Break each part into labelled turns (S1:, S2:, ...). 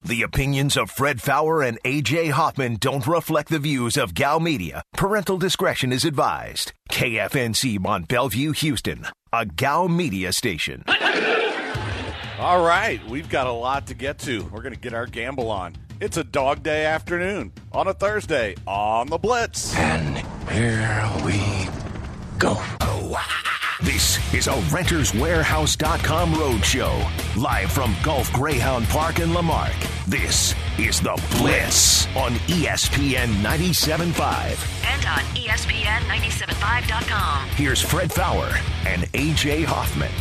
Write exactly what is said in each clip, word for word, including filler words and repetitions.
S1: The opinions of Fred Faour and A J Hoffman don't reflect the views of Gal Media. Parental discretion is advised. K F N C Mont Bellevue, Houston, a Gal Media station.
S2: All right, we've got a lot to get to. We're going to get our gamble on. It's a dog day afternoon on a Thursday on the Blitz.
S3: And here we go.
S1: This is a Renters Warehouse dot com roadshow, live from Gulf Greyhound Park in Lamarck. This is The Blitz on E S P N ninety-seven point five.
S4: And on E S P N ninety-seven point five dot com.
S1: Here's Fred Faour and A J Hoffman.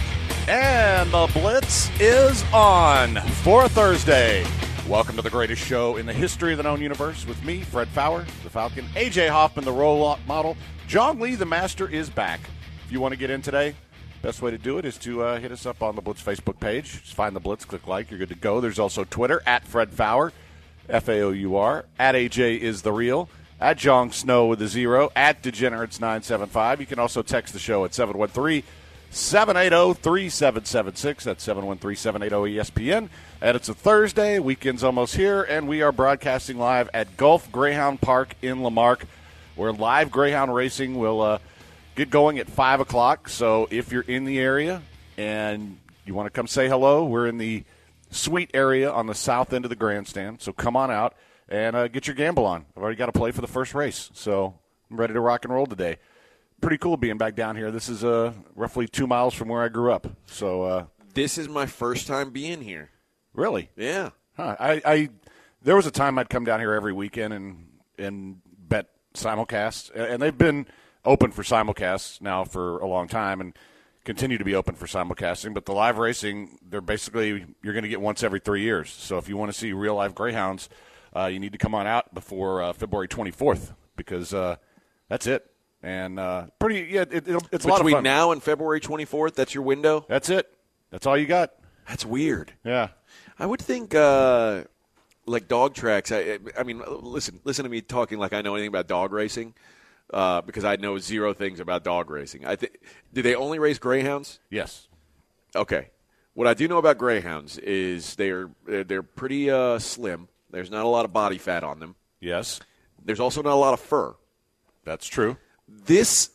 S2: And The Blitz is on for a Thursday. Welcome to the greatest show in the history of the known universe with me, Fred Faour, the Falcon, A J Hoffman, the role model. John Lee, the master, is back. If you want to get in today, best way to do it is to uh, hit us up on the Blitz Facebook page. Just find the Blitz, click like, you're good to go. There's also Twitter, at Fred Faour, F A O U R, at A J is the real, at Jong Snow with a zero, at Degenerates nine seven five. You can also text the show at seven one three, seven eight zero, three seven seven six. That's seven one three, seven eight zero, E S P N. And it's a Thursday, weekend's almost here, and we are broadcasting live at Gulf Greyhound Park in Lamarck, where live Greyhound racing will uh, get going at five o'clock. So if you're in the area and you want to come say hello, we're in the suite area on the south end of the grandstand. So come on out and uh, get your gamble on. I've already got to play for the first race, so I'm ready to rock and roll today. Pretty cool being back down here. This is uh, roughly two miles from where I grew up. So uh,
S5: this is my first time being here.
S2: Really?
S5: Yeah.
S2: Huh. I, I there was a time I'd come down here every weekend and and bet simulcasts, and they've been open for simulcasts now for a long time and continue to be open for simulcasting. But the live racing, they're basically, you're going to get once every three years. So if you want to see real live Greyhounds, uh, you need to come on out before uh, February twenty-fourth because uh, that's it. And uh, pretty, yeah, it, it, it's a lot of fun.
S5: Between now and February twenty-fourth, that's your window?
S2: That's it. That's all you got.
S5: That's weird.
S2: Yeah.
S5: I would think, uh, like dog tracks. I, I mean, listen, listen to me talking like I know anything about dog racing, uh, because I know zero things about dog racing. I think, do they only race greyhounds?
S2: Yes.
S5: Okay. What I do know about greyhounds is they're they're pretty uh, slim. There's not a lot of body fat on them.
S2: Yes.
S5: There's also not a lot of fur.
S2: That's true.
S5: This,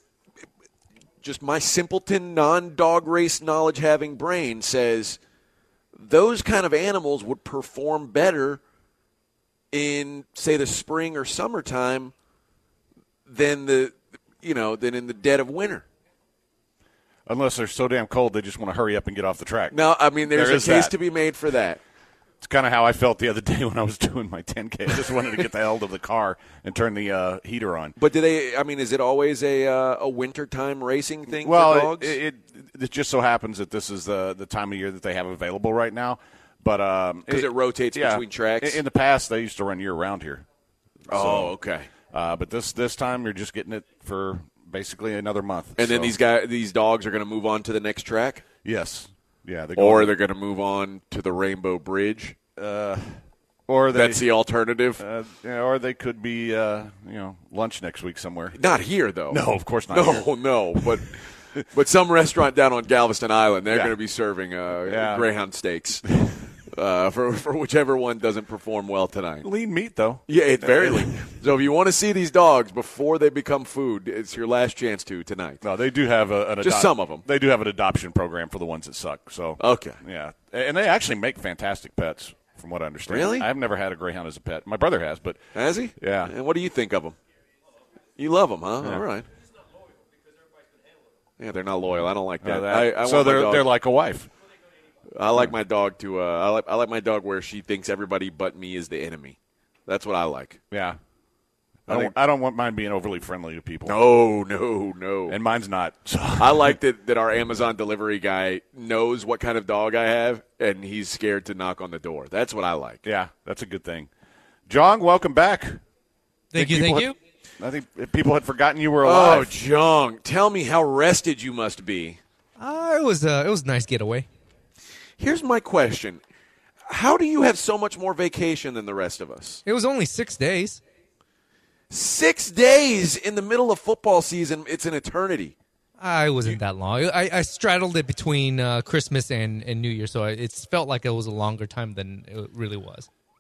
S5: just my simpleton, non-dog race knowledge-having brain says those kind of animals would perform better in, say, the spring or summertime than the, you know, than in the dead of winter.
S2: Unless they're so damn cold, they just want to hurry up and get off the track.
S5: No, I mean, there's
S2: there
S5: a case
S2: that.
S5: to be made for that.
S2: It's kind of how I felt the other day when I was doing my ten K. I just wanted to get the hell to the car and turn the uh, heater on.
S5: But do they? I mean, is it always a uh, a wintertime racing thing
S2: well,
S5: for dogs?
S2: It, it it just so happens that this is the the time of year that they have available right now. But um,
S5: because it, it rotates
S2: yeah,
S5: between tracks.
S2: In, in the past, they used to run year round here.
S5: Oh,
S2: so,
S5: okay.
S2: Uh, but this this time, you're just getting it for basically another month.
S5: And
S2: so.
S5: then these guys, these dogs are going to move on to the next track.
S2: Yes. Yeah. They're
S5: or
S2: going,
S5: they're going to move on to the Rainbow Bridge.
S2: Uh, or they,
S5: that's the alternative.
S2: Uh, yeah, or they could be, uh, you know, lunch next week somewhere.
S5: Not here, though.
S2: No, of course not.
S5: No,
S2: here.
S5: no, but but some restaurant down on Galveston Island, they're
S2: yeah.
S5: going to be serving uh,
S2: yeah.
S5: Greyhound steaks uh, for for whichever one doesn't perform well tonight.
S2: Lean meat, though.
S5: Yeah, it's very lean. So if you want to see these dogs before they become food, it's your last chance to tonight.
S2: No, they do have a, an
S5: just
S2: adop-
S5: some of them.
S2: They do have an adoption program for the ones that suck. So
S5: okay,
S2: yeah, and they actually make fantastic pets. From what I understand.
S5: Really?
S2: I've never had a greyhound as a pet. My brother has, but
S5: has he?
S2: Yeah.
S5: And what do you think of them? You love them, huh?
S2: Yeah.
S5: All right. Yeah, they're not loyal. I don't like that.
S2: Uh, that
S5: I, I
S2: so
S5: want
S2: they're
S5: my dog,
S2: they're like a wife.
S5: I like my dog to. Uh, I like I like my dog where she thinks everybody but me is the enemy. That's what I like.
S2: Yeah. I
S5: I
S2: don't.
S5: think,
S2: I don't want mine being overly friendly to people.
S5: No, no, no.
S2: And mine's not. So.
S5: I like that that our Amazon delivery guy knows what kind of dog I have, and he's scared to knock on the door. That's what I like.
S2: Yeah, that's a good thing. John, welcome back.
S6: Thank you, thank
S2: had,
S6: you.
S2: I think people had forgotten you were alive.
S5: Oh, Jong, tell me how rested you must be.
S6: Uh, it was uh, it was a nice getaway.
S5: Here's my question: how do you have so much more vacation than the rest of us?
S6: It was only six days.
S5: Six days in the middle of football season, it's an eternity.
S6: I wasn't that long. I, I straddled it between uh, Christmas and, and New Year, so it felt like it was a longer time than it really was.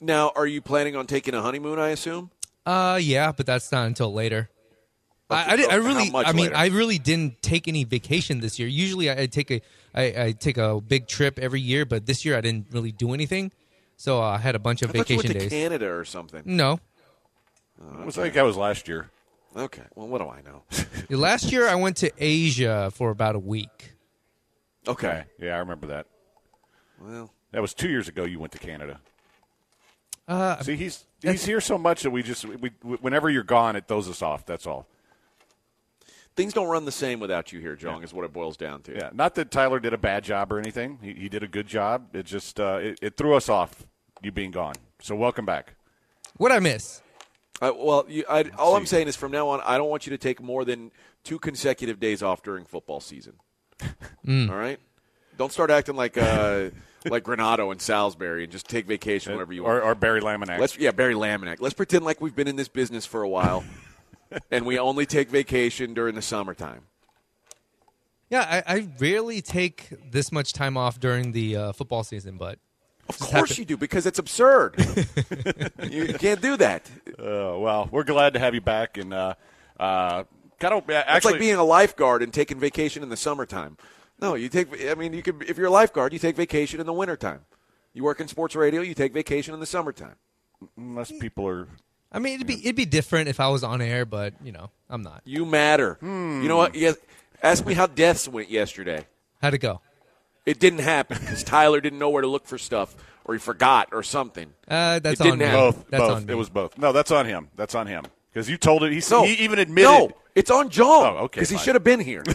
S5: Now, are you planning on taking a honeymoon, I assume?
S6: Uh, yeah, but that's not until later. I, I, did, I
S5: How
S6: really,
S5: much
S6: I mean,
S5: later?
S6: I really didn't take any vacation this year. Usually, I, I take a, I, I take a big trip every year, but this year I didn't really do anything, so uh, I had a bunch of
S5: I thought you
S6: vacation
S5: went to
S6: days.
S5: Canada or something.
S6: No,
S2: It was like that was last year.
S5: Okay, well, what do I know?
S6: last year I went to Asia for about a week.
S5: Okay,
S2: Yeah, I remember that.
S5: well,
S2: That was two years ago you went to Canada.
S6: Uh,
S2: See, he's he's here so much that we just we, we whenever you're gone, it throws us off. That's all.
S5: things don't run the same without you here, Jong, is what it boils down to.
S2: Yeah, not that Tyler did a bad job or anything. He, he did a good job. It just uh, it, it threw us off, you being gone. So welcome back.
S6: What'd I miss?
S5: Uh, well, you, I, all I'm
S2: see.
S5: saying is from now on, I don't want you to take more than two consecutive days off during football season.
S6: Mm.
S5: All right? Don't start acting like uh, like Granado and Salisbury and just take vacation whenever you want.
S2: Or, or Barry Laminack.
S5: Let's yeah, Barry Laminack. Let's pretend like we've been in this business for a while, and we only take vacation during the summertime.
S6: Yeah, I, I rarely take this much time off during the uh, football season, but
S5: Of
S6: Just
S5: course
S6: happen-
S5: you do, because it's absurd. you, you can't do that.
S2: Uh, well, we're glad to have you back, and uh, uh, kind of
S5: It's
S2: actually
S5: like being a lifeguard and taking vacation in the summertime. No, you take. I mean, you could. If you're a lifeguard, you take vacation in the wintertime. You work in sports radio, you take vacation in the summertime.
S2: unless people are.
S6: I mean, it'd be it'd be different if I was on air, but you know, I'm not.
S5: You matter. You know what? Yes. Ask me how deaths went yesterday.
S6: How'd it go?
S5: It didn't happen because Tyler didn't know where to look for stuff, or he forgot, or something.
S6: Uh, that's
S5: It didn't
S6: on me.
S5: happen.
S2: Both.
S6: That's
S2: both.
S6: on me.
S2: It was both. No, that's on him. That's on him. Because you told it. He,
S5: No,
S2: he even admitted.
S5: No, it's on John.
S2: Oh, okay,
S5: Because he
S2: fine.
S5: should have been here.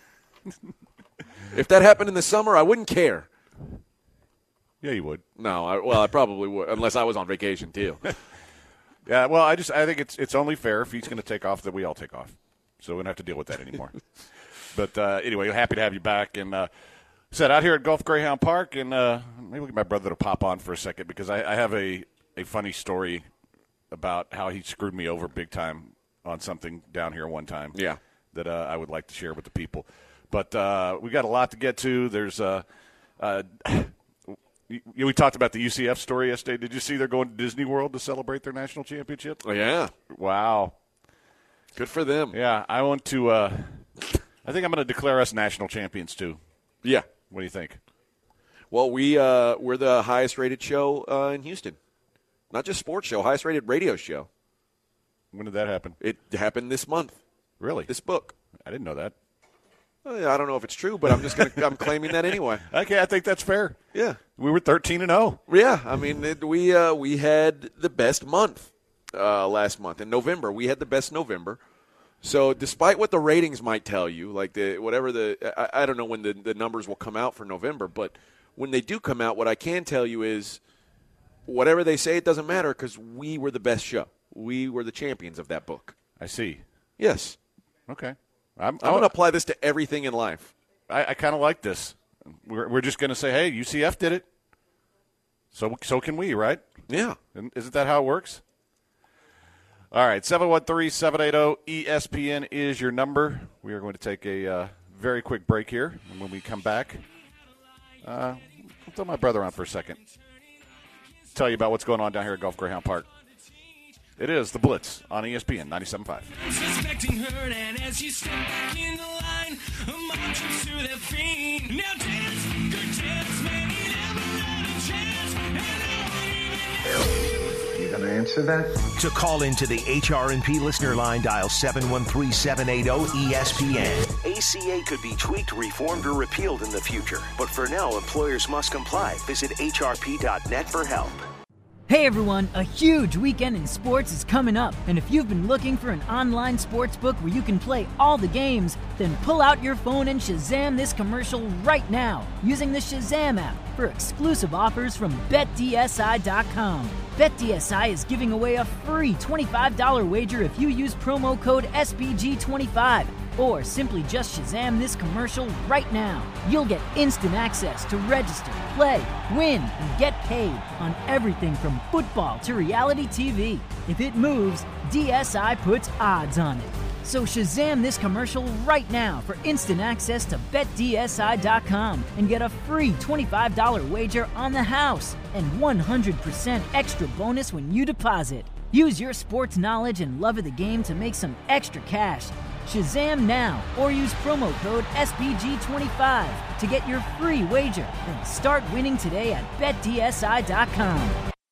S5: If that happened in the summer, I wouldn't care.
S2: Yeah, you would.
S5: No, I, well, I probably would, unless I was on vacation too.
S2: Yeah, well, I just I think it's it's only fair if he's going to take off that we all take off. So we don't have to deal with that anymore. But uh, anyway, happy to have you back. And uh, said out here at Gulf Greyhound Park, and uh, maybe we'll get my brother to pop on for a second because I, I have a, a funny story about how he screwed me over big time on something down here one time.
S5: Yeah.
S2: That uh, I would like to share with the people. But uh, we got a lot to get to. There's uh, uh, we talked about the U C F story yesterday. Did you see they're going to Disney World to celebrate their national championship?
S5: Oh, yeah.
S2: Wow.
S5: Good for them.
S2: Yeah, I want to uh, – I think I'm going to declare us national champions too.
S5: Yeah.
S2: What do you think?
S5: Well, we, uh, we're the highest-rated show uh, in Houston. Not just sports show, highest-rated radio show.
S2: When did that happen?
S5: It happened this month,
S2: Really?
S5: this book.
S2: I didn't know that.
S5: Uh, I don't know if it's true, but I'm just going to – I'm claiming that anyway.
S2: Okay, I think that's fair.
S5: Yeah.
S2: We were thirteen and oh.
S5: Yeah, I mean, it, we uh, we had the best month uh, last month in November. We had the best November. So, despite what the ratings might tell you, like the whatever the I, I don't know when the, the numbers will come out for November, but when they do come out, what I can tell you is whatever they say, it doesn't matter because we were the best show. We were the champions of that book.
S2: I see.
S5: Yes,
S2: Okay. I'm,
S5: I'm going to apply this to everything in life.
S2: I, I kind of like this. We're, we're just going to say, hey, U C F did it. So so can we, right?
S5: Yeah.
S2: And isn't that how it works? All right, seven one three, seven eight zero, E S P N is your number. We are going to take a uh, very quick break here. And when we come back, uh, I'll throw my brother on for a second. Tell you about what's going on down here at Gulf Greyhound Park. It is The Blitz on E S P N ninety-seven point five.
S7: Suspecting her, and as you step back in the line, a mob jumps to their feet. Now dance, good dance, man, he never had a chance, and no one even knew.
S8: You gonna answer that?
S1: To call into the H R and P listener line, dial seven one three, seven eight zero, E S P N.
S9: A C A could be tweaked, reformed, or repealed in the future. But for now, employers must comply. Visit H R P dot net for help.
S10: Hey everyone, a huge weekend in sports is coming up, and if you've been looking for an online sports book where you can play all the games, then pull out your phone and Shazam this commercial right now using the Shazam app for exclusive offers from Bet D S I dot com. Bet D S I is giving away a free twenty-five dollars wager if you use promo code S B G twenty-five. Or simply just Shazam this commercial right now. You'll get instant access to register, play, win, and get paid on everything from football to reality T V. If it moves, D S I puts odds on it. So Shazam this commercial right now for instant access to Bet D S I dot com and get a free twenty-five dollars wager on the house and one hundred percent extra bonus when you deposit. Use your sports knowledge and love of the game to make some extra cash. Shazam now or use promo code S B G twenty-five to get your free wager. Then start winning today at Bet D S I dot com.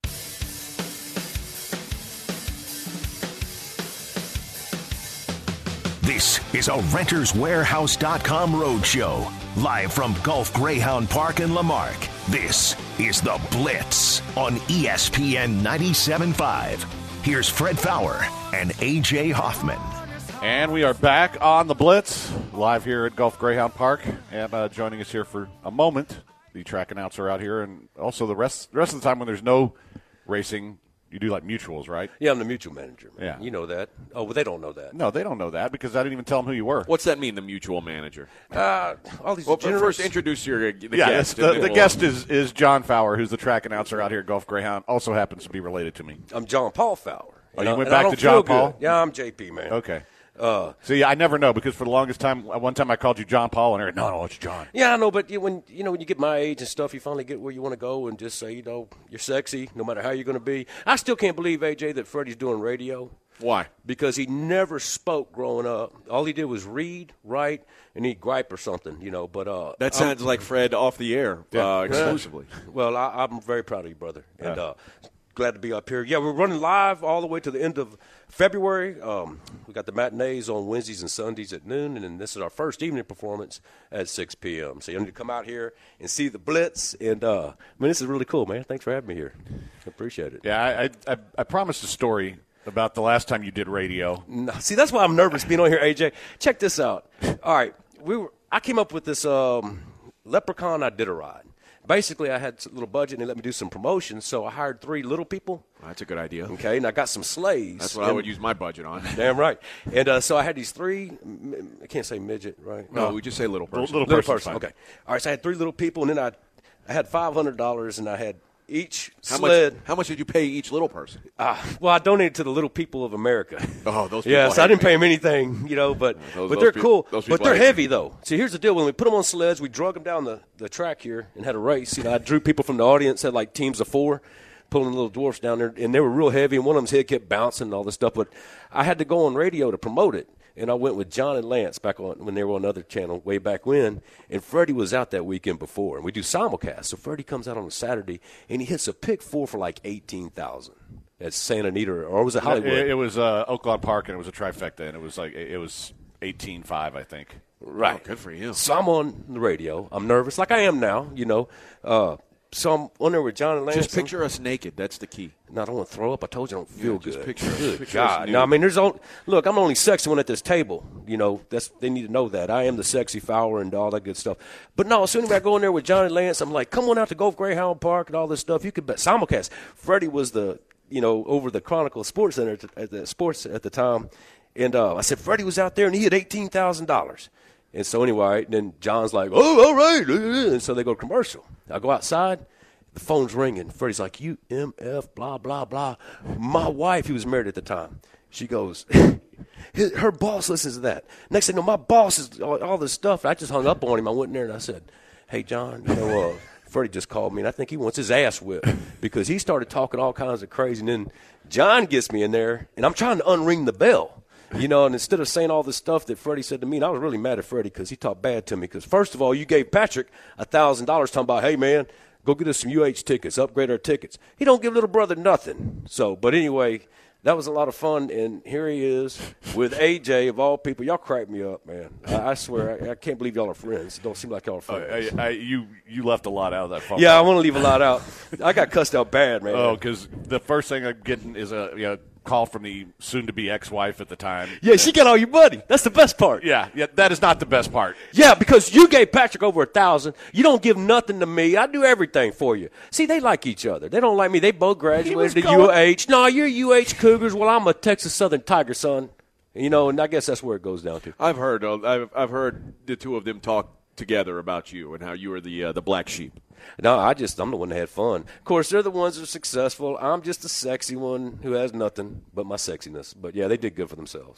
S1: This is a Renters Warehouse dot com roadshow. Live from Gulf Greyhound Park in Lamarck. This is The Blitz on E S P N ninety-seven point five. Here's Fred Faour and A J Hoffman.
S2: And we are back on The Blitz, live here at Gulf Greyhound Park. And uh, joining us here for a moment, the track announcer out here. And also the rest, the rest of the time when there's no racing, you do like mutuals, right?
S8: Yeah, I'm the mutual manager. Man.
S2: Yeah.
S8: You know that. Oh, well, they don't know that.
S2: No, they don't know that because I didn't even tell them who you were.
S5: What's that mean, the mutual manager?
S8: Uh, all these
S5: Well,
S8: generous-
S5: first introduce your the
S2: yeah,
S5: guest.
S2: the,
S5: and then
S2: the
S5: we'll-
S2: guest is, is John Faour, who's the track announcer out here at Gulf Greyhound. Also happens to be related to me.
S8: I'm John Paul Faour.
S2: Oh, you
S8: know,
S2: went
S8: and I
S2: back
S8: don't
S2: to John
S8: feel
S2: Paul?
S8: good. Yeah, I'm J P, man.
S2: Okay.
S8: Uh,
S2: See, I never know because for the longest time, one time I called you John Paul, and I heard, no, no, it's John.
S8: Yeah, I know, but you, when you know when you get my age and stuff, you finally get where you want to go and just say, you know, you're sexy, no matter how you're going to be. I still can't believe, A J, that Freddie's doing radio.
S5: Why?
S8: Because he never spoke growing up. All he did was read, write, and he'd gripe or something, you know. But uh,
S5: That sounds
S8: I'm,
S5: like Fred off the air
S2: Yeah.
S5: uh, exclusively.
S8: Well, I, I'm very proud of you, brother, and
S2: Yeah.
S8: uh, glad to be up here. Yeah, we're running live all the way to the end of February. Um, we got the matinees on Wednesdays and Sundays at noon, and then this is our first evening performance at six p.m. So you need to come out here and see the Blitz. And, uh, I mean, this is really cool, man. Thanks for having me here. I appreciate it.
S2: Yeah, I, I, I promised a story about the last time you did radio.
S8: No, see, that's why I'm nervous being on here, A J. Check this out. All right, we were. I came up with this um, Leprechaun Iditarod. Basically, I had a little budget, and they let me do some promotions, so I hired three little people.
S5: That's a good idea.
S8: Okay, and I got some slaves.
S5: That's what I would use my budget on.
S8: Damn right. And uh, so I had these three, I can't say midget, right?
S5: No, we just say little person.
S2: Little,
S8: Little
S2: person's
S8: person,
S2: fine.
S8: okay. All right, so I had three little people, and then I I had five hundred dollars, and I had each
S5: How
S8: sled.
S5: much, how much did you pay each little person?
S8: Uh, well, I donated to the Little People of America.
S5: Oh, those people.
S8: Yeah, so I
S5: hate
S8: didn't
S5: me.
S8: pay them anything, you know, but
S5: Those-
S8: but
S5: those
S8: they're
S5: peop-
S8: cool.
S5: those
S8: But
S5: people
S8: they're
S5: hate me.
S8: heavy, though. See, here's the deal. When we put them on sleds, we drug them down the, the track here and had a race. You know, I drew people from the audience, had like teams of four, pulling little dwarfs down there, and they were real heavy, and one of them's head kept bouncing and all this stuff. But I had to go on radio to promote it. And I went with John and Lance back on when they were on another channel way back when. And Freddie was out that weekend before. And we do simulcast. So Freddie comes out on a Saturday, and he hits a pick four for like eighteen thousand at Santa Anita, or was it Hollywood?
S2: It, it was uh, Oaklawn Park, and it was a trifecta, and it was like it was eighteen five, I think.
S8: Right.
S5: Oh, good for you.
S8: So I'm on the radio. I'm nervous, like I am now, you know. Uh, so I'm on there with John and Lance.
S5: Just picture us naked. That's the key.
S8: No, I don't want to throw up. I told you I don't feel
S5: Yeah, just
S8: good.
S5: picture-
S8: good
S5: picture us
S8: God.
S5: nude.
S8: No, I mean, there's only, look, I'm the only sexy one at this table. You know, that's they need to know that. I am the sexy Faour and all that good stuff. But no, as soon as I go in there with John and Lance, I'm like, come on out to Gulf Greyhound Park and all this stuff. You could bet simulcast. Freddie was the, you know, over the Chronicle Sports Center at the, at the sports at the time. And uh, I said, Freddie was out there and he had eighteen thousand dollars. And so anyway, then John's like, oh, all right. And so they go commercial. I go outside. The phone's ringing. Freddie's like, U M F, blah, blah, blah. My wife, he was married at the time, she goes, his, her boss listens to that. Next thing you know, my boss is all, all this stuff. I just hung up on him. I went in there and I said, hey, John, you know, uh, Freddie just called me, and I think he wants his ass whipped because he started talking all kinds of crazy. And then John gets me in there, and I'm trying to unring the bell. You know, and instead of saying all this stuff that Freddie said to me, and I was really mad at Freddie because he talked bad to me. Because, first of all, you gave Patrick one thousand dollars talking about, hey, man, go get us some U H tickets, upgrade our tickets. He don't give little brother nothing. So, but anyway, that was a lot of fun, and here he is with A J, of all people. Y'all crack me up, man. I, I swear, I, I can't believe y'all are friends. It don't seem like y'all are
S2: Uh,
S8: friends.
S2: I, I, you you left a lot out of that phone.
S8: Yeah, I want to leave a lot out. I got cussed out bad, man.
S2: Oh, because the first thing I'm getting is a you know, call from the soon-to-be ex-wife at the time.
S8: Yeah, she got all your money. That's the best part.
S2: Yeah, yeah, that is not the best part.
S8: Yeah, because you gave Patrick over a thousand. You don't give nothing to me. I do everything for you. See, they like each other. They don't like me. They both graduated to
S2: calling-
S8: U H. No, you're U H Cougars. Well, I'm a Texas Southern Tiger, son. You know, and I guess that's where it goes down to.
S5: I've heard. Uh, I've, I've heard the two of them talk together about you and how you were the uh, the black sheep.
S8: No, I just, I'm the one that had fun. Of course, they're the ones that are successful. I'm just the sexy one who has nothing but my sexiness. But, yeah, they did good for themselves.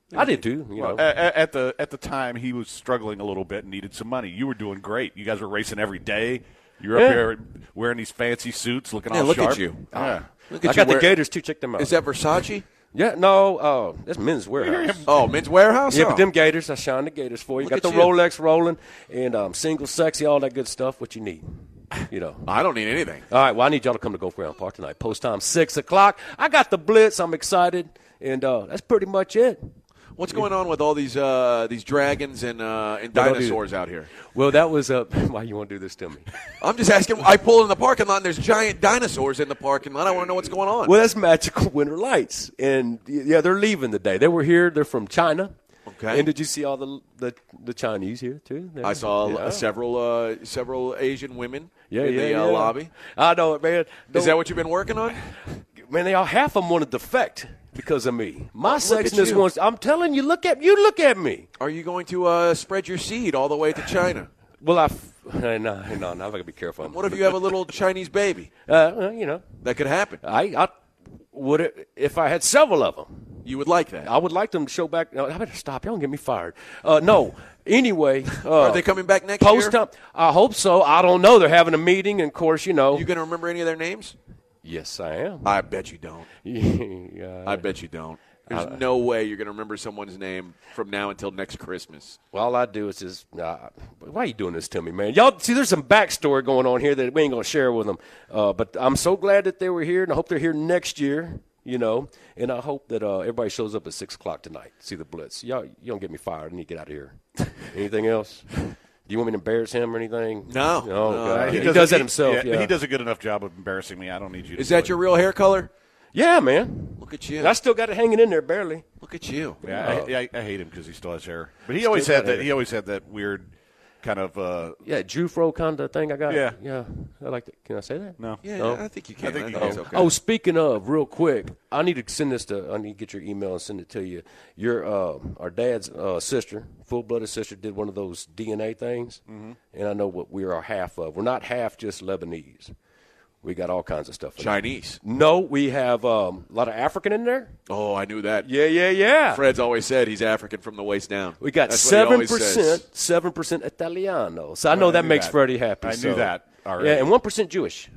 S8: I did too. You
S2: Well,
S8: know.
S2: at, at the at the time, he was struggling a little bit and needed some money. You were doing great. You guys were racing every day. You were up
S8: Yeah.
S2: here wearing these fancy suits, looking
S5: Yeah,
S2: all
S5: look
S2: sharp.
S5: at you.
S2: Yeah.
S5: Look
S8: I
S5: at
S8: got
S5: you
S8: the
S5: wear-
S8: Gators too. Check them out.
S5: Is that Versace?
S8: Yeah, no, uh, that's Men's Warehouse.
S5: Oh, Men's Warehouse?
S8: Yeah,
S5: Oh.
S8: but them Gators, I shine the Gators for you.
S5: Look
S8: Got the
S5: at you.
S8: Rolex rolling and um, single, sexy, all that good stuff. What you need, you know.
S5: I don't need anything.
S8: All right, well, I need y'all to come to Gulf Ground Park tonight. Post time six o'clock. I got the blitz. I'm excited, and uh, that's pretty much it.
S5: What's going on with all these uh, these dragons and uh, and
S8: No, don't do
S5: dinosaurs out here?
S8: Well, that was uh, why you want to do this to me?
S5: I'm just asking. I pull in the parking lot and there's giant dinosaurs in the parking lot. I want to know what's going on.
S8: Well, that's Magical Winter Lights, and yeah, they're leaving today. They were here. They're from China.
S5: Okay.
S8: And did you see all the the, the Chinese here too? They're-
S5: I saw
S8: yeah.
S5: uh, several uh, several Asian women
S8: Yeah,
S5: in
S8: yeah,
S5: the
S8: yeah.
S5: uh, lobby.
S8: I know it, man.
S5: Is
S8: Don't-
S5: that what you've been working on?
S8: Man, they all half of them want to defect because of me. My
S5: Look at
S8: sexiness
S5: you.
S8: wants. I'm telling you, look at you. Look at me.
S5: Are you going to uh, spread your seed all the way to China?
S8: Well, I. F- no, no, no. I gotta be careful.
S5: What if you have a little Chinese baby?
S8: Uh, well, you know,
S5: That could happen.
S8: I, I would it, if I had several of them.
S5: You would like that.
S8: I would like them to show back. No, I better stop. Y'all don't get me fired. Uh, no. Anyway, uh,
S5: Are they coming back next
S8: post
S5: year?
S8: time? I hope so. I don't know. They're having a meeting, and of course, you know.
S5: You going to remember any of their names?
S8: Yes, I am.
S5: I bet you don't.
S8: yeah,
S5: I bet you don't. There's no way you're going to remember someone's name from now until next Christmas.
S8: Well, all I do is just, uh, why are you doing this to me, man? Y'all, see, there's some backstory going on here that we ain't going to share with them. Uh, but I'm so glad that they were here, and I hope they're here next year, you know. And I hope that uh, everybody shows up at six o'clock tonight to see the Blitz. Y'all, you don't get me fired. I need to get out of here. Anything else? Do you want me to embarrass him or anything?
S5: No.
S8: No,
S5: No,
S8: God.
S5: he
S8: He,
S2: does-
S8: does that
S2: he-
S8: himself,
S2: yeah,
S8: yeah.
S2: He does a good enough job of embarrassing me. I don't need you to
S5: Is
S2: do
S5: that
S2: it.
S5: your real hair color?
S8: Yeah, man.
S5: Look at you.
S8: And I still got it hanging in there barely.
S5: Look at you.
S2: Yeah, I, I, I hate him because he still has hair. But he always
S8: Still
S2: had
S8: got
S2: that.
S8: hair.
S2: He always had that weird kind of. Uh,
S8: Yeah, Jufro kind of thing I got.
S2: Yeah.
S8: Yeah. I like that. Can I say that?
S2: no.
S5: Yeah,
S8: No.
S5: I think you can. I
S2: think
S5: think,
S2: you can.
S5: it's okay.
S8: Oh, speaking of, real quick, I need to send this to. I need to get your email and send it to you. Your uh, our dad's uh, sister, full-blooded sister, did one of those D N A things,
S5: Mm-hmm.
S8: and I know what we are half of. We're not half just Lebanese. We got all kinds of stuff. in there.
S5: Chinese.
S8: No, we have um, a lot of African in there.
S5: Oh, I knew that.
S8: Yeah, yeah, yeah.
S5: Fred's always said he's African from the waist down.
S8: We got
S5: That's what he
S8: seven
S5: always says.
S8: percent, seven percent Italiano. So I know
S2: I
S8: that
S2: knew
S8: makes
S2: that.
S8: Freddie happy.
S2: I knew
S8: so-
S2: that already.
S8: Yeah, and one percent Jewish.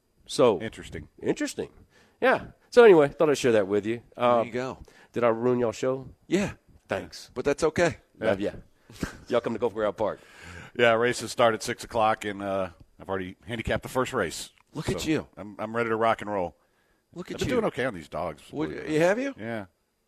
S8: So
S2: Interesting.
S8: Interesting. Yeah. So anyway, thought I'd share that with you. Uh,
S5: There you go.
S8: Did I ruin y'all show?
S5: Yeah,
S8: Thanks.
S5: but that's okay.
S8: Love ya. Y'all come to Gulf Ground Park.
S2: Yeah, races start at six o'clock, and uh, I've already handicapped the first race.
S5: Look at you.
S2: I'm, I'm ready to rock and roll.
S5: Look
S2: I've
S5: at
S2: been
S5: you.
S2: doing okay on these dogs.
S5: What, you have you?
S2: Yeah.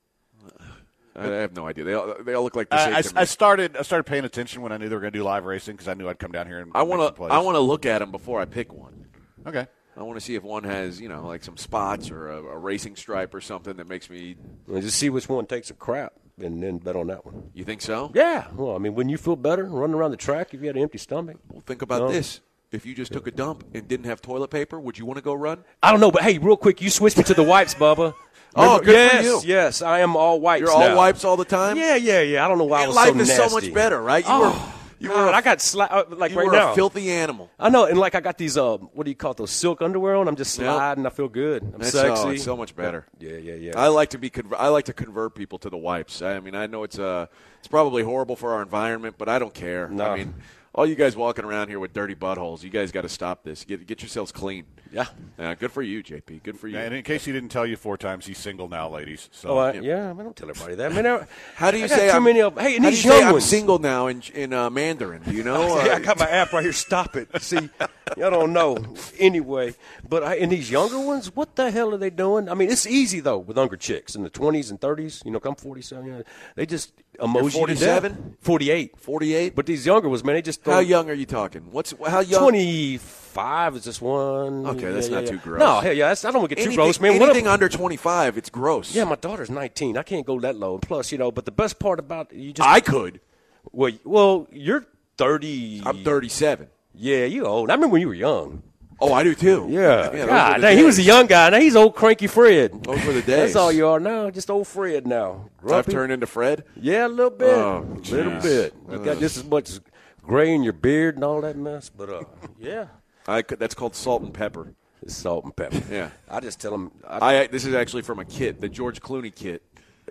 S5: I have no idea. They all, they all look like the same
S2: I, I,
S5: to me.
S2: I started. I started paying attention when I knew they were going to do live racing because I knew I'd come down here and.
S5: I
S2: make some
S5: want to.
S2: plays.
S5: I want to look at them before I pick one.
S2: Okay.
S5: I want to see if one has, you know, like some spots or a, a racing stripe or something that makes me.
S8: Well, just see which one takes a crap and then bet on that one.
S5: You think so?
S8: Yeah. Well, I mean, when you feel better running around the track, if you had an empty stomach.
S5: Well, think about
S8: No.
S5: this. If you just took a dump and didn't have toilet paper, would you want to go run?
S8: I don't know, but hey, real quick, you switched me to the wipes, Bubba.
S5: Oh, good for
S8: yes,
S5: you.
S8: Yes, I am all wipes
S5: You're all
S8: now.
S5: wipes all the time?
S8: Yeah, yeah, yeah. I don't know why I
S5: And
S8: was
S5: life
S8: so
S5: is
S8: nasty.
S5: so much better, right? You
S8: oh,
S5: were, you
S8: God,
S5: were a,
S8: I got sla- uh, like
S5: you
S8: right
S5: were
S8: now.
S5: a filthy animal.
S8: I know, and like I got these, uh, what do you call it, those silk underwear on. I'm just
S5: Yep.
S8: sliding. I feel good. I'm
S5: That's
S8: sexy.
S5: so, it's so much better.
S8: Yeah, yeah, yeah.
S5: I like to be. Conver- I like to convert people to the wipes. I mean, I know it's uh, it's probably horrible for our environment, but I don't care.
S8: No.
S5: I mean, all you guys walking around here with dirty buttholes, you guys got to stop this. Get get yourselves clean.
S8: Yeah.
S5: Uh, good for you, J P. Good for you.
S2: And in case he didn't tell you four times, he's single now, ladies. So
S8: Oh, I, yeah. I mean, don't tell everybody that. I mean, I,
S5: How do you
S8: I got
S5: say
S8: too
S5: I'm,
S8: many of? Hey, and
S5: how
S8: these
S5: do you say
S8: young
S5: I'm
S8: ones.
S5: single now in in uh, Mandarin? Do you know?
S8: Hey,
S5: Uh,
S8: I got my app right here. Stop it. See, y'all don't know. Anyway, but I, and these younger ones, what the hell are they doing? I mean, it's easy though with younger chicks in the twenties and thirties. You know, I'm forty-seven. You know, they just emoji. to
S5: forty-seven?
S8: death. forty-eight.
S5: forty-eight.
S8: But these younger ones, man, they just throw
S5: How young are you talking? What's how young?
S8: twenty-five is this one.
S5: Okay, that's
S8: Yeah,
S5: not
S8: yeah,
S5: too
S8: yeah.
S5: gross.
S8: No, hell yeah, that's, I don't want to get too
S5: Anything,
S8: gross, man. What
S5: anything
S8: if-
S5: under twenty-five, it's gross.
S8: yeah, my daughter's nineteen. I can't go that low. And plus, you know, but the best part about you just
S5: I could.
S8: well, well, you're thirty.
S5: I'm thirty-seven.
S8: Yeah, you old. I remember when you were young.
S5: Oh, I do too.
S8: Yeah.
S5: those were
S8: God,
S5: the
S8: dang, he was a
S5: days.
S8: young guy. Now he's old cranky Fred.
S5: Those were the days.
S8: That's all you are now. Just old Fred now.
S5: I've
S8: Grumpy.
S5: turned into Fred.
S8: Yeah, a little bit.
S5: Oh,
S8: a little
S5: jeez.
S8: bit. You got just as much gray in your beard and all that mess. But, uh, yeah.
S5: I could, that's called salt and pepper.
S8: It's salt and pepper.
S5: Yeah.
S8: I just tell him. I,
S5: I this is actually from a kit, the George Clooney kit.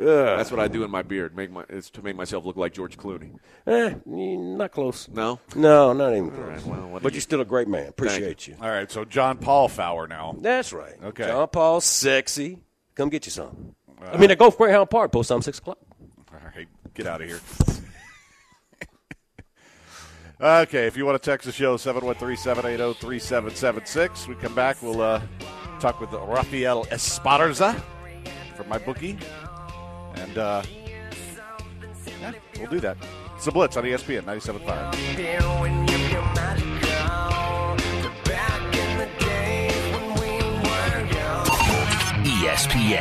S5: That's what I do in my beard. Make my it's to make myself look like George Clooney.
S8: Eh, not close.
S5: No,
S8: no, not even close.
S5: Right, well,
S8: but you're still a great man. Appreciate you.
S2: All right, so John Paul Fowler now.
S8: That's right.
S2: Okay.
S8: John Paul, sexy. Come get you some. Uh, I mean, at Gulf Greyhound Park, post time six o'clock.
S2: All right, get out of here. Okay, if you want to text the show, seven one three, seven eight zero, three seven seven six. We come back, we'll uh, talk with Rafael Esparza from my bookie. And, uh, yeah, we'll do that. It's the Blitz on E S P N ninety-seven point five.
S1: E S P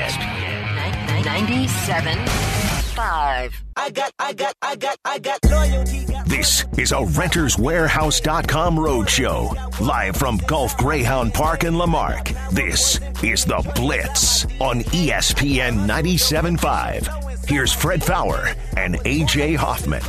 S1: N
S4: ninety-seven point five.
S7: I got, I got, I got, I got loyalty.
S1: This is a Renters Warehouse dot com roadshow. Live from Gulf Greyhound Park in Lamarck. This is The Blitz on E S P N ninety-seven point five. Here's Fred Fowler and A J Hoffman.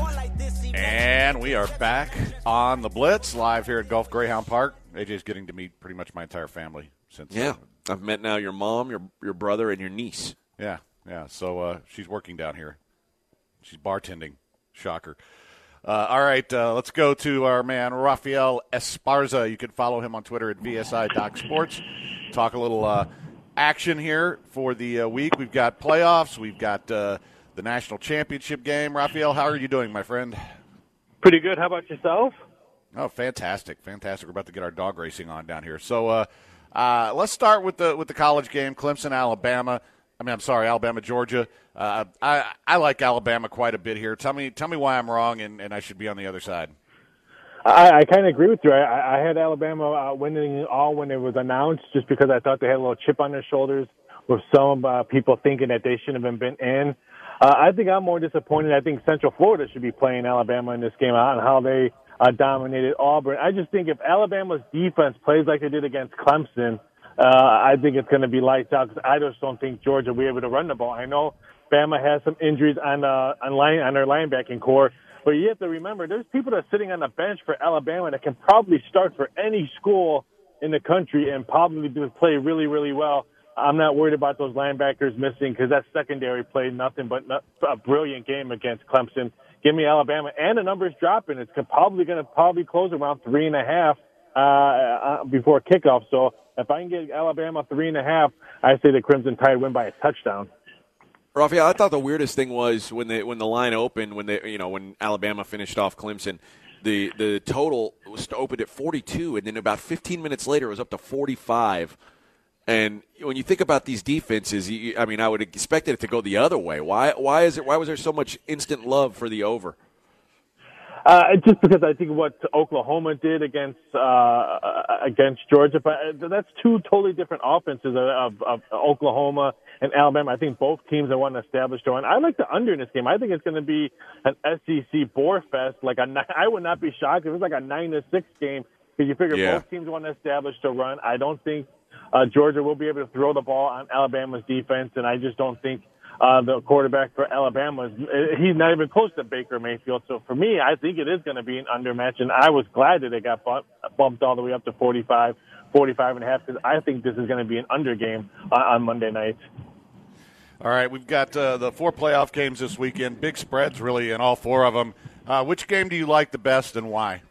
S2: And we are back on The Blitz, live here at Gulf Greyhound Park. A J's getting to meet pretty much my entire family since.
S5: Yeah, uh, I've met now your mom, your your brother, and your niece.
S2: Yeah, yeah. So uh, she's working down here. She's bartending. Shocker. Uh, all right, uh, let's go to our man, Rafael Esparza. You can follow him on Twitter at V S I Doc Sports. Talk a little uh, action here for the uh, week. We've got playoffs. We've got uh, the national championship game. Rafael, how are you doing, my friend?
S11: Pretty good. How about yourself?
S2: Oh, fantastic, fantastic. We're about to get our dog racing on down here. So uh, uh, let's start with the with the college game, Clemson, Alabama. I mean, I'm sorry, Alabama, Georgia. Uh, I I like Alabama quite a bit here. Tell me tell me why I'm wrong and, and I should be on the other side.
S11: I, I kind of agree with you. I, I had Alabama uh, winning all when it was announced, just because I thought they had a little chip on their shoulders with some uh, people thinking that they shouldn't have been in. Uh, I think I'm more disappointed. I think Central Florida should be playing Alabama in this game out and how they uh, dominated Auburn. I just think if Alabama's defense plays like they did against Clemson, uh, I think it's going to be lights out because I just don't think Georgia will be able to run the ball. I know Bama has some injuries on uh, on line on their linebacking core, but you have to remember there's people that are sitting on the bench for Alabama that can probably start for any school in the country and probably do play really, really well. I'm not worried about those linebackers missing because that secondary played nothing but not, a brilliant game against Clemson. Give me Alabama, and the numbers dropping. It's probably going to probably close around three and a half uh, uh, before kickoff. So if I can get Alabama three and a half, I say the Crimson Tide win by a touchdown.
S5: Rafael, I thought the weirdest thing was when the when the line opened, when they you know when Alabama finished off Clemson, the the total was opened at forty-two, and then about fifteen minutes later it was up to forty-five. And when you think about these defenses, you, I mean, I would expect it to go the other way. Why? Why is it? Why was there so much instant love for the over?
S11: Uh, just because I think what Oklahoma did against uh, against Georgia, but that's two totally different offenses of, of, of Oklahoma and Alabama. I think both teams are wanting to establish their own. I like the under in this game. I think it's going to be an S E C bore fest. Like a, I would not be shocked if it was like a nine to six game because you figure
S5: yeah.
S11: both teams want to establish the run. I don't think uh, Georgia will be able to throw the ball on Alabama's defense, and I just don't think uh, the quarterback for Alabama is he's not even close to Baker Mayfield. So for me, I think it is going to be an under match, and I was glad that it got bumped, bumped all the way up to forty-five, forty-five and a half because I think this is going to be an under game on, on Monday night.
S2: All right, we've got uh, the four playoff games this weekend. Big spreads, really, in all four of them. Uh, which game do you like the best, and why?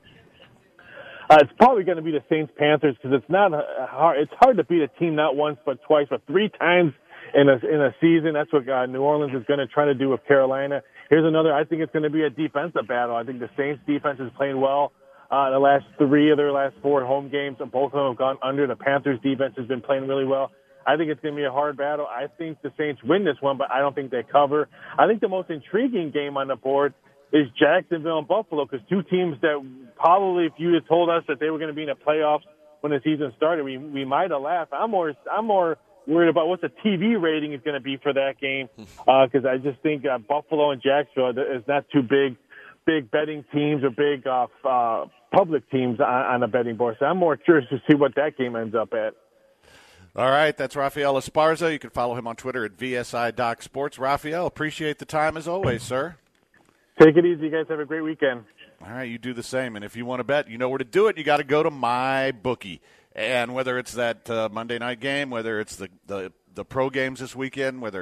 S11: Uh, it's probably going to be the Saints-Panthers because it's not hard. It's hard to beat a team not once but twice, but three times in a in a season. That's what uh, New Orleans is going to try to do with Carolina. Here's another. I think it's going to be a defensive battle. I think the Saints' defense is playing well. Uh, the last three of their last four home games, both of them have gone under. The Panthers' defense has been playing really well. I think it's going to be a hard battle. I think the Saints win this one, but I don't think they cover. I think the most intriguing game on the board is Jacksonville and Buffalo because two teams that probably, if you had told us that they were going to be in the playoffs when the season started, we we might have laughed. I'm more I'm more worried about what the T V rating is going to be for that game because uh, I just think uh, Buffalo and Jacksonville is not two big big betting teams or big uh, uh, public teams on, on the betting board. So I'm more curious to see what that game ends up at.
S2: All right, that's Rafael Esparza. You can follow him on Twitter at V S I Doc Sports. Rafael, appreciate the time as always, sir.
S11: Take it easy, you guys. Have a great weekend.
S2: All right, you do the same. And if you want to bet, you know where to do it. You got to go to MyBookie. And whether it's that uh, Monday night game, whether it's the, the, the pro games this weekend, whether it's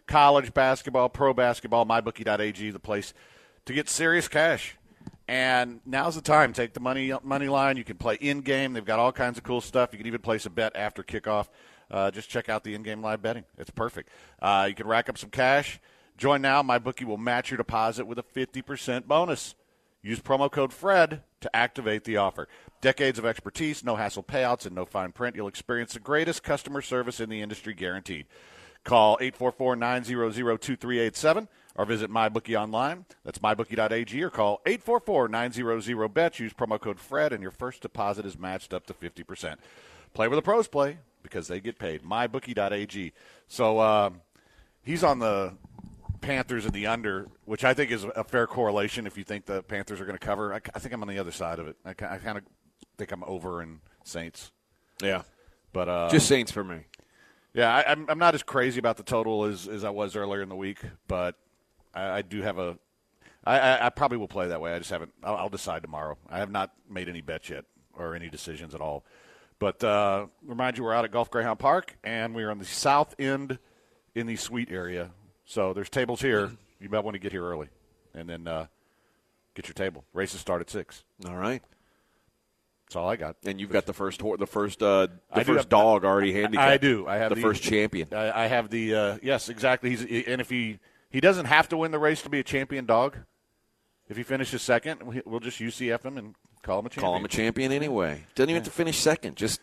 S2: college basketball, pro basketball, my bookie dot a g, the place to get serious cash. And now's the time. Take the money money line. You can play in-game. They've got all kinds of cool stuff. You can even place a bet after kickoff. Uh, just check out the in-game live betting. It's perfect. Uh, you can rack up some cash. Join now. MyBookie will match your deposit with a fifty percent bonus. Use promo code FRED to activate the offer. Decades of expertise, no hassle payouts, and no fine print. You'll experience the greatest customer service in the industry, guaranteed. Call eight four four, nine zero zero, two three eight seven or visit MyBookie online. That's my bookie dot a g or call eight four four, nine zero zero, B E T. Use promo code FRED, and your first deposit is matched up to fifty percent. Play where the pros play because they get paid. my bookie dot a g. So uh, he's on the Panthers and the under, which I think is a fair correlation if you think the Panthers are going to cover. I, I think I'm on the other side of it. I, I kind of think I'm over in Saints.
S5: Yeah.
S2: But uh,
S5: just Saints for me.
S2: Yeah, I, I'm, I'm not as crazy about the total as, as I was earlier in the week, but I, I do have a I, I, I probably will play that way. I just haven't – I'll, I'll decide tomorrow. I have not made any bets yet or any decisions at all. But uh, remind you, we're out at Gulf Greyhound Park, and we're on the south end in the suite area. So there's tables here. You might want to get here early and then uh, get your table. Races start at six.
S5: All right.
S2: That's all I got.
S5: And you've got the first hor- the first uh, the
S2: I do
S5: first
S2: have-
S5: dog already handicapped.
S2: I do. I have
S5: the,
S2: the
S5: first champion.
S2: I, I have the uh, yes, exactly. He's and if he he doesn't have to win the race to be a champion dog. If he finishes second, we- we'll just U C F him and call him a champion.
S5: Call him a champion anyway. Doesn't even have to finish second. Just